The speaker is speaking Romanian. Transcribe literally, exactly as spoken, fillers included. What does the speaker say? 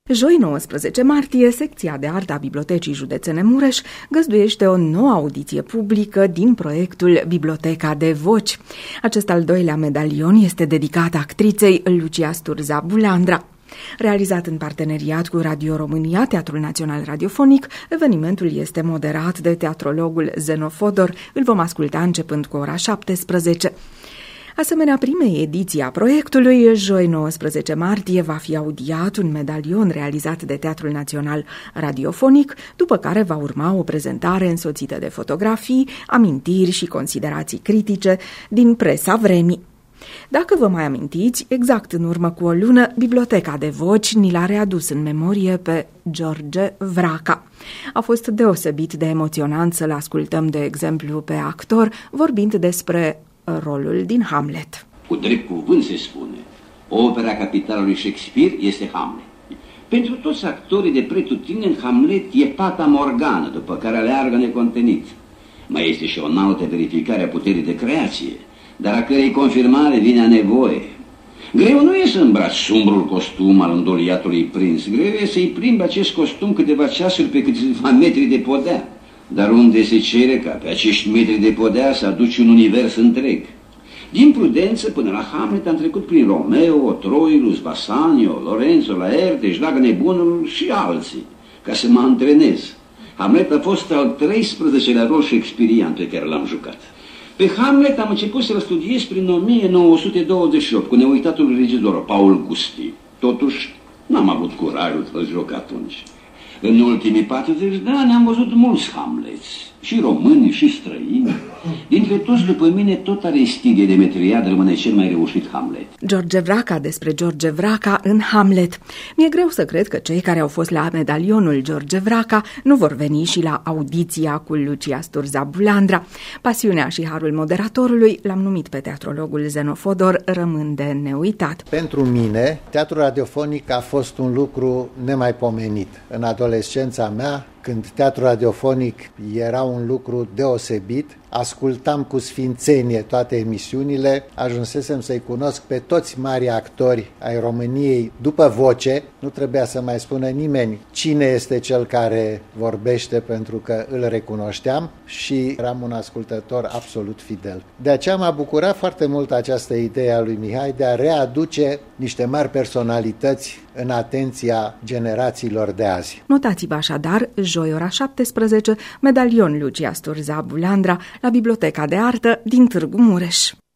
Joi nouăsprezece martie, secția de artă a Bibliotecii Județene Mureș găzduiește o nouă audiție publică din proiectul Biblioteca de Voci. Acest al doilea medalion este dedicat actriței Lucia Sturza Bulandra. Realizat în parteneriat cu Radio România, Teatrul Național Radiofonic, evenimentul este moderat de teatrologul Zeno Fodor. Îl vom asculta începând cu ora șaptesprezece. Asemenea primei ediții a proiectului, joi nouăsprezece martie va fi audiat un medalion realizat de Teatrul Național Radiofonic, după care va urma o prezentare însoțită de fotografii, amintiri și considerații critice din presa vremii. Dacă vă mai amintiți, exact în urmă cu o lună, Biblioteca de Voci ni l-a readus în memorie pe George Vraca. A fost deosebit de emoționant să-l ascultăm, de exemplu, pe actor, vorbind despre rolul din Hamlet. Cu drept cuvânt se spune, opera capitală lui Shakespeare este Hamlet. Pentru toți actorii de pretutindeni, Hamlet e fata Morgană, după care aleargă necontenit. Mai este și o înaltă verificare a puterii de creație, dar a cărei confirmare vine a nevoie. Greu nu e să îmbraci sumbrul costum al îndoliatului prins, greu e să-i plimbi acest costum câteva ceasuri pe câțiva metri de podea. Dar unde se cere ca pe acești metri de podea să aduci un univers întreg? Din prudență, până la Hamlet am trecut prin Romeo, Troilus, Bassanio, Lorenzo, Laerte, Șlagă Nebunul și alții, ca să mă antrenez. Hamlet a fost al treisprezecelea rol shakespearian pe care l-am jucat. Pe Hamlet am început să-l studiez prin o mie nouă sute douăzeci și opt cu neuitatul regizor Paul Gusti. Totuși, n-am avut curajul să-l joc atunci. În ultimii patruzeci de ani am văzut mulți Hamlets, și români, și străini. Dintre toți, după mine, tot Aristide Demetriad rămâne cel mai reușit Hamlet. George Vraca despre George Vraca în Hamlet. Mi-e greu să cred că cei care au fost la medalionul George Vraca nu vor veni și la audiția cu Lucia Sturza Bulandra. Pasiunea și harul moderatorului, l-am numit pe teatrologul Zeno Fodor, rămân de neuitat. Pentru mine, teatrul radiofonic a fost un lucru nemaipomenit. În adolescența mea, când teatrul radiofonic era un lucru deosebit, ascultam cu sfințenie toate emisiunile, ajunsesem să-i cunosc pe toți mari actori ai României după voce, nu trebuia să mai spună nimeni cine este cel care vorbește, pentru că îl recunoșteam și eram un ascultător absolut fidel. De aceea m-a bucurat foarte mult această idee a lui Mihai de a readuce niște mari personalități în atenția generațiilor de azi. Notați-vă așadar, joi ora șaptesprezece, medalion Lucia Sturza Bulandra la Biblioteca de Artă din Târgu Mureș.